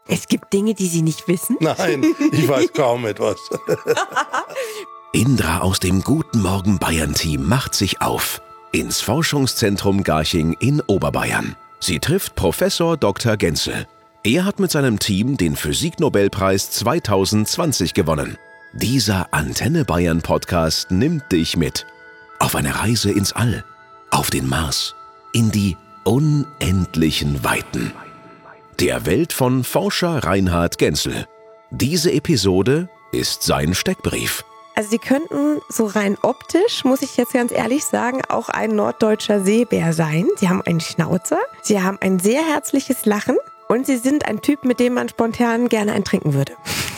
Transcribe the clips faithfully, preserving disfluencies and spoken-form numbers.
Es gibt Dinge, die Sie nicht wissen? Nein, ich weiß kaum etwas. Indra aus dem Guten Morgen Bayern-Team macht sich auf ins Forschungszentrum Garching in Oberbayern. Sie trifft Professor Doktor Genzel. Er hat mit seinem Team den Physiknobelpreis zweitausendzwanzig gewonnen. Dieser Antenne Bayern Podcast nimmt dich mit auf eine Reise ins All, auf den Mars, in die unendlichen Weiten. Der Welt von Forscher Reinhard Genzel. Diese Episode ist sein Steckbrief. Also Sie könnten so rein optisch, muss ich jetzt ganz ehrlich sagen, auch ein norddeutscher Seebär sein. Sie haben einen Schnauzer, Sie haben ein sehr herzliches Lachen und Sie sind ein Typ, mit dem man spontan gerne ein trinken würde.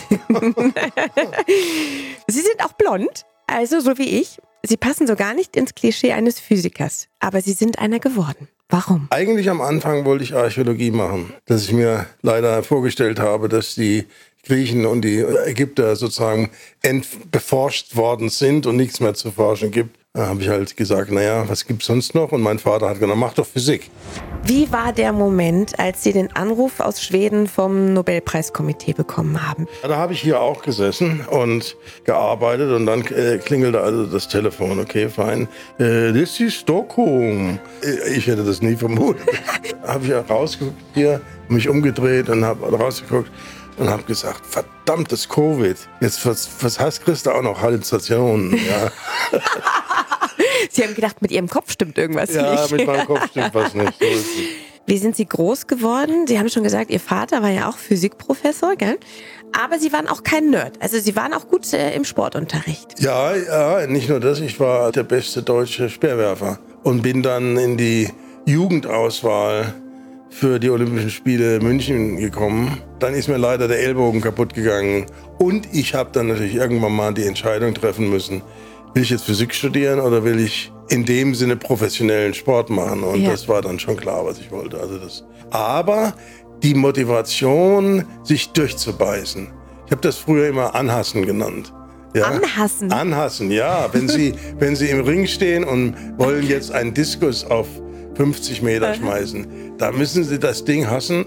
Sie sind auch blond, also so wie ich. Sie passen so gar nicht ins Klischee eines Physikers, aber Sie sind einer geworden. Warum? Eigentlich am Anfang wollte ich Archäologie machen, dass ich mir leider vorgestellt habe, dass die Griechen und die Ägypter sozusagen entbeforscht worden sind und nichts mehr zu forschen gibt. Da habe ich halt gesagt, naja, was gibt's sonst noch? Und mein Vater hat gesagt, mach doch Physik. Wie war der Moment, als Sie den Anruf aus Schweden vom Nobelpreiskomitee bekommen haben? Ja, da habe ich hier auch gesessen und gearbeitet und dann äh, klingelte also das Telefon. Okay, fein. Äh, this is Stockholm. Ich hätte das nie vermutet. Habe ich ja rausgeguckt hier, mich umgedreht und habe rausgeguckt. Und habe gesagt, verdammtes Covid. Jetzt, was, was heißt, kriegst du auch noch Halluzinationen? Ja. Sie haben gedacht, mit Ihrem Kopf stimmt irgendwas ja, nicht. Ja, mit meinem Kopf stimmt was nicht. So ist es. Wie sind Sie groß geworden? Sie haben schon gesagt, Ihr Vater war ja auch Physikprofessor, gell? Aber Sie waren auch kein Nerd. Also Sie waren auch gut äh, im Sportunterricht. Ja, ja, nicht nur das. Ich war der beste deutsche Speerwerfer. Und bin dann in die Jugendauswahl für die Olympischen Spiele München gekommen. Dann ist mir leider der Ellbogen kaputt gegangen. Und ich habe dann natürlich irgendwann mal die Entscheidung treffen müssen, will ich jetzt Physik studieren oder will ich in dem Sinne professionellen Sport machen? Und ja. Das war dann schon klar, was ich wollte. Also das. Aber die Motivation, sich durchzubeißen. Ich habe das früher immer Anhassen genannt. Ja? Anhassen? Anhassen, ja. Wenn Sie, wenn Sie im Ring stehen und wollen jetzt einen Diskus auf fünfzig Meter schmeißen, da müssen Sie das Ding hassen.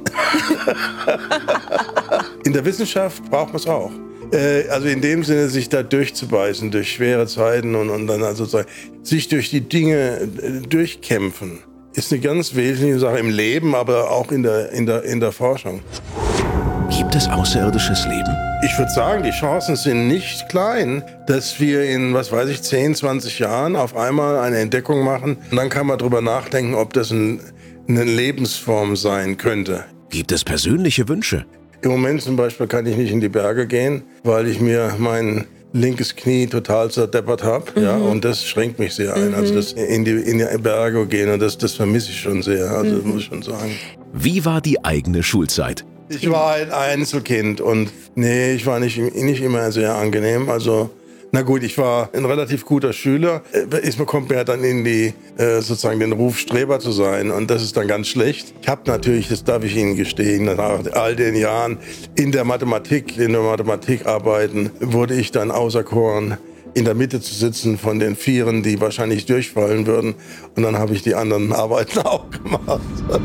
In der Wissenschaft braucht man es auch. Äh, also in dem Sinne, sich da durchzubeißen durch schwere Zeiten und, und dann also sich durch die Dinge äh, durchkämpfen, ist eine ganz wesentliche Sache im Leben, aber auch in der, in der, in der Forschung. Gibt es außerirdisches Leben? Ich würde sagen, die Chancen sind nicht klein, dass wir in, was weiß ich, zehn, zwanzig Jahren auf einmal eine Entdeckung machen. Und dann kann man drüber nachdenken, ob das ein, eine Lebensform sein könnte. Gibt es persönliche Wünsche? Im Moment zum Beispiel kann ich nicht in die Berge gehen, weil ich mir mein linkes Knie total zerdeppert habe. Mhm. Ja, und das schränkt mich sehr ein. Mhm. Also das in die, in die Berge gehen, und das, das vermisse ich schon sehr. Also mhm. muss ich schon sagen. Wie war die eigene Schulzeit? Ich war ein Einzelkind und nee, ich war nicht, nicht immer sehr angenehm. Also, na gut, ich war ein relativ guter Schüler. Es kommt mir dann in die, äh, sozusagen den Ruf, Streber zu sein, und das ist dann ganz schlecht. Ich habe natürlich, das darf ich Ihnen gestehen, nach all den Jahren in der Mathematik, in der Mathematik arbeiten, wurde ich dann auserkoren, in der Mitte zu sitzen von den Vieren, die wahrscheinlich durchfallen würden. Und dann habe ich die anderen Arbeiten auch gemacht.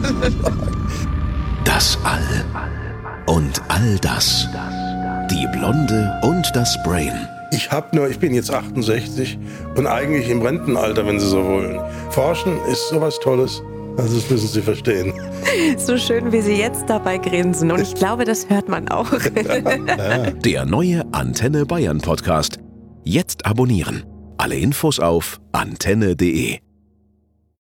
Das All und all das. Die Blonde und das Brain. Ich hab nur, ich bin jetzt achtundsechzig und eigentlich im Rentenalter, wenn Sie so wollen. Forschen ist sowas Tolles. Also das müssen Sie verstehen. So schön, wie Sie jetzt dabei grinsen. Und ich glaube, das hört man auch. Der neue Antenne Bayern Podcast. Jetzt abonnieren. Alle Infos auf antenne punkt de.